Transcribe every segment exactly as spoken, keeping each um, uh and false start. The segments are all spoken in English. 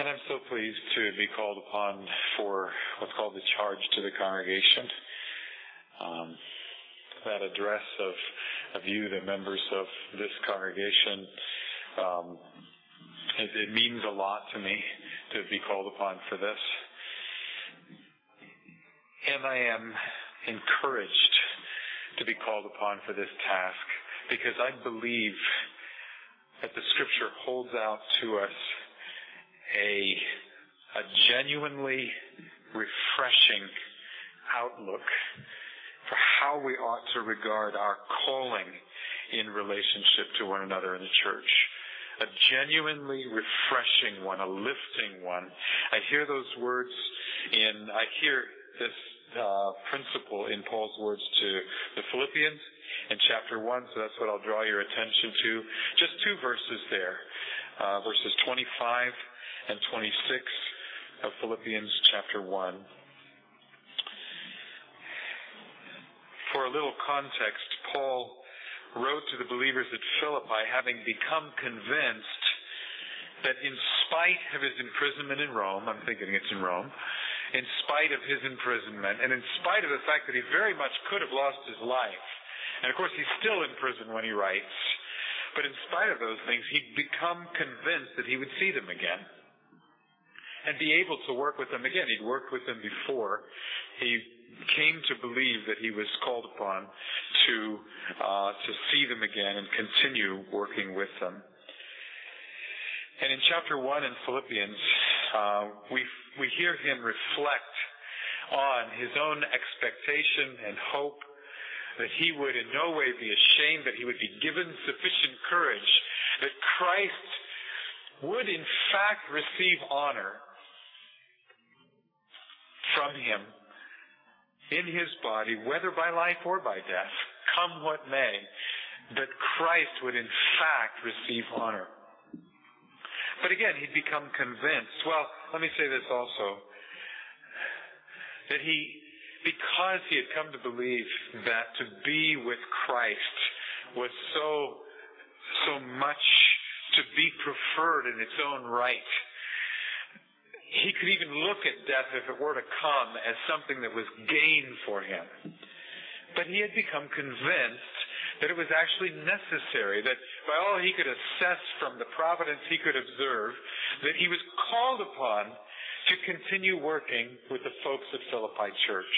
And I'm so pleased to be called upon for what's called the charge to the congregation. Um, that address of, of you, the members of this congregation, um, it, it means a lot to me to be called upon for this. And I am encouraged to be called upon for this task because I believe that the Scripture holds out to us a, a genuinely refreshing outlook for how we ought to regard our calling in relationship to one another in the church. A genuinely refreshing one, a lifting one. I hear those words in, I hear this uh, principle in Paul's words to the Philippians in chapter one, so that's what I'll draw your attention to. Just two verses there, uh, verses twenty-five and twenty-six of Philippians chapter one. For a little context, Paul wrote to the believers at Philippi having become convinced that in spite of his imprisonment in Rome, I'm thinking it's in Rome, in spite of his imprisonment, and in spite of the fact that he very much could have lost his life, and of course he's still in prison when he writes, but in spite of those things, he'd become convinced that he would see them again and be able to work with them again. He'd worked with them before. He came to believe that he was called upon to uh, to see them again and continue working with them. And in chapter one in Philippians, uh, we we hear him reflect on his own expectation and hope that he would in no way be ashamed, that he would be given sufficient courage, that Christ would in fact receive honor from him in his body, whether by life or by death, come what may, that Christ would in fact receive honor. But again, he'd become convinced. Well, let me say this also, that he, because he had come to believe that to be with Christ was so, so much to be preferred in its own right, he could even look at death, if it were to come, as something that was gain for him. But he had become convinced that it was actually necessary, that by all he could assess from the providence he could observe, that he was called upon to continue working with the folks at Philippi Church.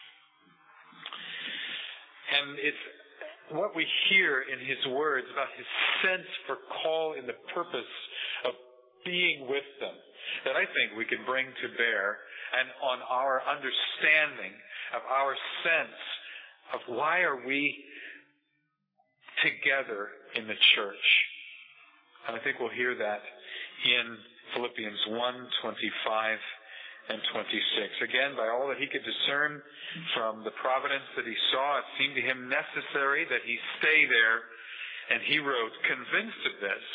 And it's what we hear in his words about his sense for call and the purpose of being with them that I think we can bring to bear and on our understanding of our sense of why are we together in the church. And I think we'll hear that in Philippians one, twenty-five and twenty-six. Again, by all that he could discern from the providence that he saw, it seemed to him necessary that he stay there. And he wrote, convinced of this,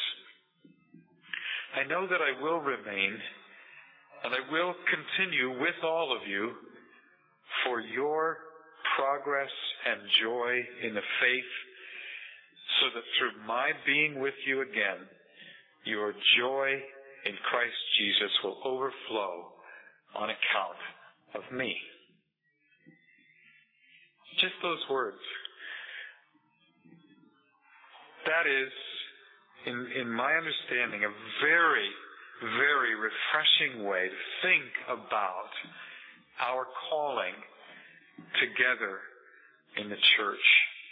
I know that I will remain and I will continue with all of you for your progress and joy in the faith, so that through my being with you again, your joy in Christ Jesus will overflow on account of me. Just those words. That is, in, in my understanding, a very, very refreshing way to think about our calling together in the church.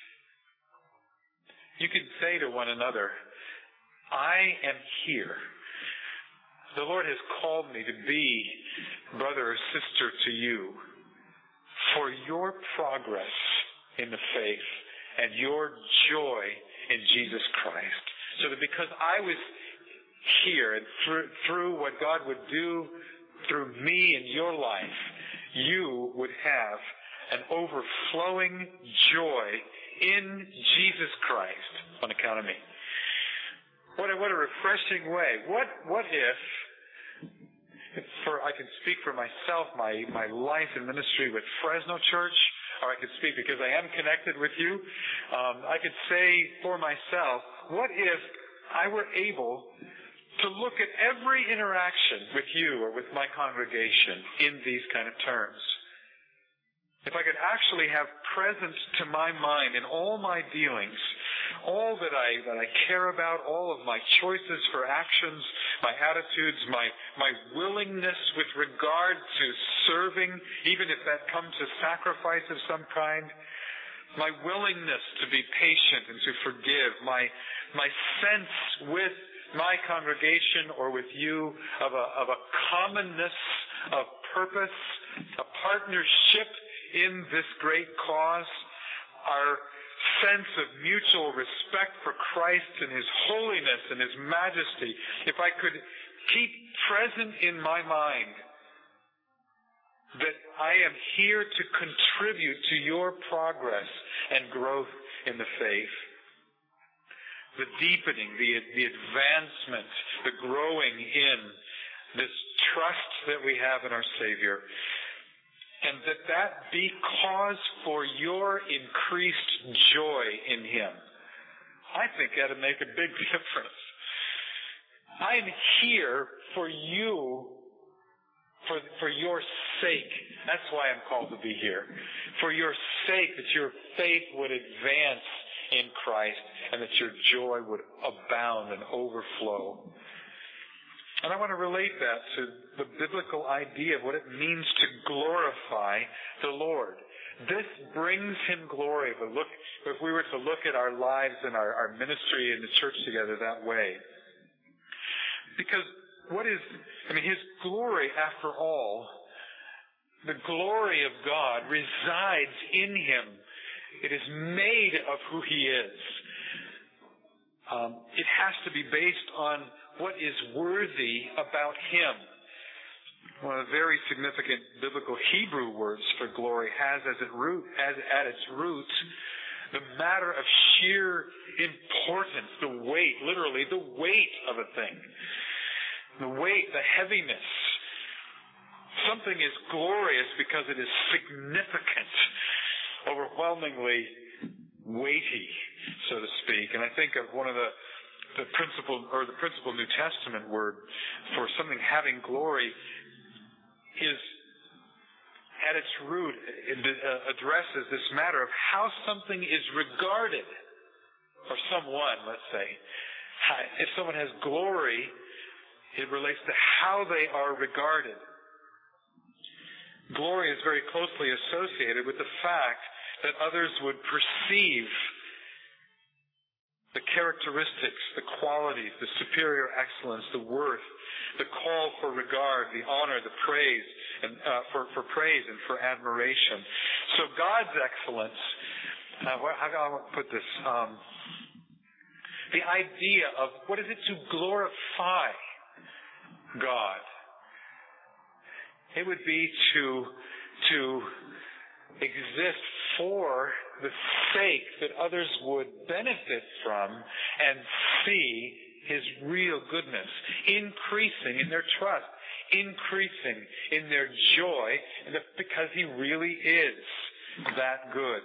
You can say to one another, I am here. The Lord has called me to be brother or sister to you for your progress in the faith and your joy in Jesus Christ. So that because I was here and through, through what God would do through me in your life, you would have an overflowing joy in Jesus Christ on account of me. What a, what a refreshing way. What what if, for I can speak for myself, my, my life and ministry with Fresno Church, or I could speak because I am connected with you. Um, I could say for myself, what if I were able to look at every interaction with you or with my congregation in these kind of terms. If I could actually have present to my mind in all my dealings, all that I that I care about, all of my choices for actions, my attitudes, my my willingness with regard to serving, even if that comes to sacrifice of some kind, my willingness to be patient and to forgive, my my sense with my congregation or with you of a of a commonness of purpose, a partnership in this great cause, our sense of mutual respect for Christ and His holiness and His majesty, if I could keep present in my mind that I am here to contribute to your progress and growth in the faith, the deepening, the, the advancement, the growing in this trust that we have in our Savior, and that that be cause for your increased joy in Him, I think that'll make a big difference. I'm here for you, for, for your sake. That's why I'm called to be here. For your sake, that your faith would advance in Christ and that your joy would abound and overflow. And I want to relate that to the biblical idea of what it means to glorify the Lord. This brings Him glory. But look, if we were to look at our lives and our, our ministry in the church together that way. Because what is, I mean, His glory, after all, the glory of God resides in Him. It is made of who He is. Um, it has to be based on what is worthy about Him. One of the very significant biblical Hebrew words for glory has as, it root, as at its roots the matter of sheer importance, the weight, literally the weight of a thing. The weight, the heaviness. Something is glorious because it is significant, overwhelmingly weighty, so to speak. And I think of one of the The principal, or the principal New Testament word for something having glory is, at its root, it addresses this matter of how something is regarded, or someone, let's say. If someone has glory, it relates to how they are regarded. Glory is very closely associated with the fact that others would perceive the characteristics, the qualities, the superior excellence, the worth, the call for regard, the honor, the praise, and uh, for, for praise and for admiration. So God's excellence, uh, how can I put this? Um, the idea of what is it to glorify God? It would be to to exist for the sake that others would benefit from and see His real goodness, increasing in their trust, increasing in their joy, and because He really is that good.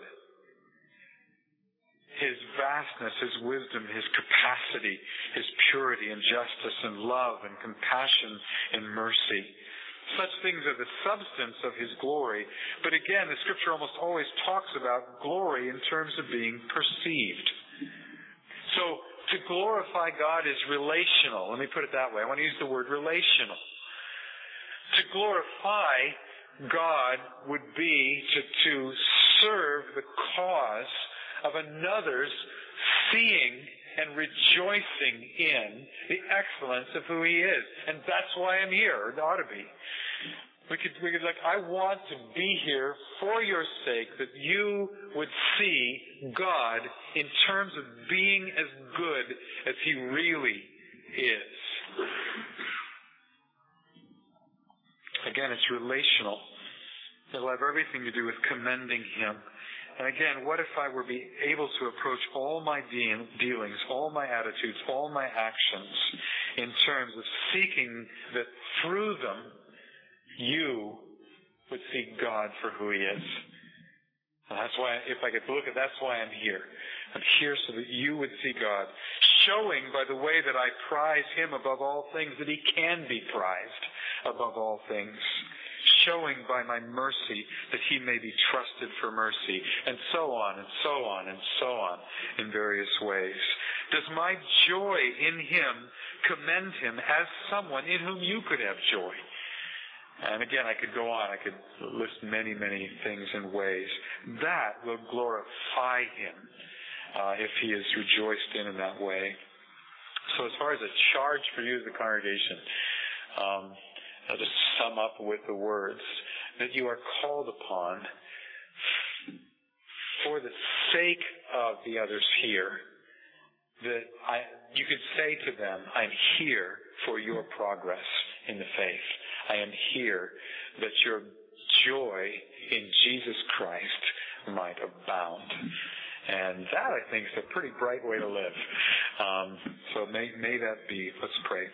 His vastness, His wisdom, His capacity, His purity and justice and love and compassion and mercy. Such things are the substance of His glory. But again, the Scripture almost always talks about glory in terms of being perceived. So, to glorify God is relational. Let me put it that way. I want to use the word relational. To glorify God would be to, to serve the cause of another's seeing and rejoicing in the excellence of who He is. And that's why I'm here, or it ought to be. We could, we could like, I want to be here for your sake, that you would see God in terms of being as good as He really is. Again, it's relational. It'll have everything to do with commending Him. And again, what if I were be able to approach all my de- dealings, all my attitudes, all my actions in terms of seeking that through them you would see God for who He is. And that's why, if I could look at, that's why I'm here. I'm here so that you would see God showing by the way that I prize him above all things that he can be prized above all things, showing by my mercy that he may be trusted for mercy, and so on and so on and so on in various ways. Does my joy in him commend him as someone in whom you could have joy? And again, I could go on. I could list many, many things and ways. That will glorify him uh, if he is rejoiced in in that way. So as far as a charge for you as a congregation, um, I'll just sum up with the words that you are called upon for the sake of the others here. That I, you could say to them, I'm here for your progress in the faith. I am here that your joy in Jesus Christ might abound. And that, I think, is a pretty bright way to live. Um, so may, may that be. Let's pray.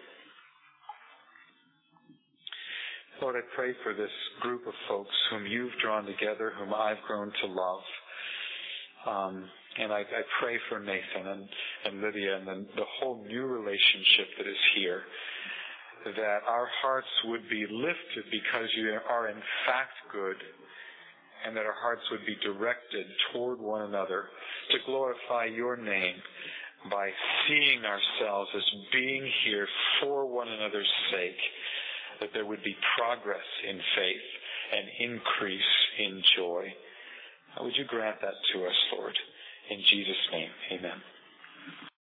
Lord, I pray for this group of folks whom you've drawn together, whom I've grown to love. Um, and I, I pray for Nathan and, and Lydia and the, the whole new relationship that is here, that our hearts would be lifted because you are in fact good, and that our hearts would be directed toward one another to glorify your name by seeing ourselves as being here for one another's sake, that there would be progress in faith and increase in joy. Would you grant that to us, Lord? In Jesus' name, amen.